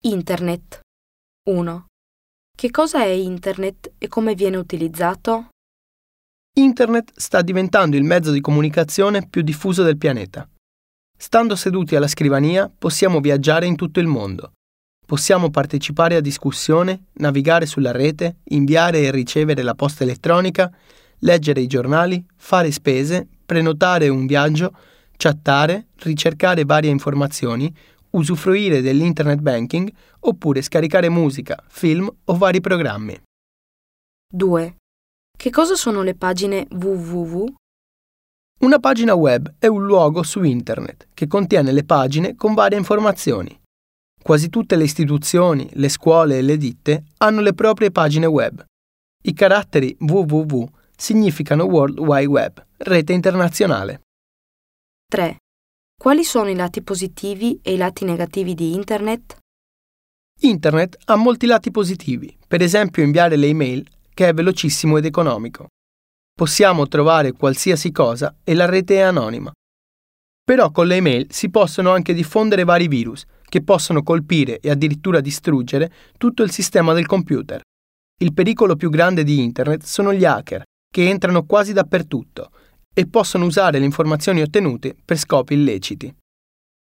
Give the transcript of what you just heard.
Internet. 1. Che cosa è Internet e come viene utilizzato? Internet sta diventando il mezzo di comunicazione più diffuso del pianeta. Stando seduti alla scrivania possiamo viaggiare in tutto il mondo. Possiamo partecipare a discussioni, navigare sulla rete, inviare e ricevere la posta elettronica, leggere i giornali, fare spese, prenotare un viaggio, chattare, ricercare varie informazioni, usufruire dell'internet banking oppure scaricare musica, film o vari programmi. 2. Che cosa sono le pagine www? Una pagina web è un luogo su internet che contiene le pagine con varie informazioni. Quasi tutte le istituzioni, le scuole e le ditte hanno le proprie pagine web. I caratteri www significano World Wide Web, rete internazionale. 3. Quali sono i lati positivi e i lati negativi di Internet? Internet ha molti lati positivi, per esempio inviare le email, che è velocissimo ed economico. Possiamo trovare qualsiasi cosa e la rete è anonima. Però con le email si possono anche diffondere vari virus che possono colpire e addirittura distruggere tutto il sistema del computer. Il pericolo più grande di Internet sono gli hacker, che entrano quasi dappertutto e possono usare le informazioni ottenute per scopi illeciti.